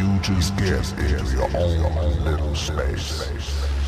you just get into your own little space.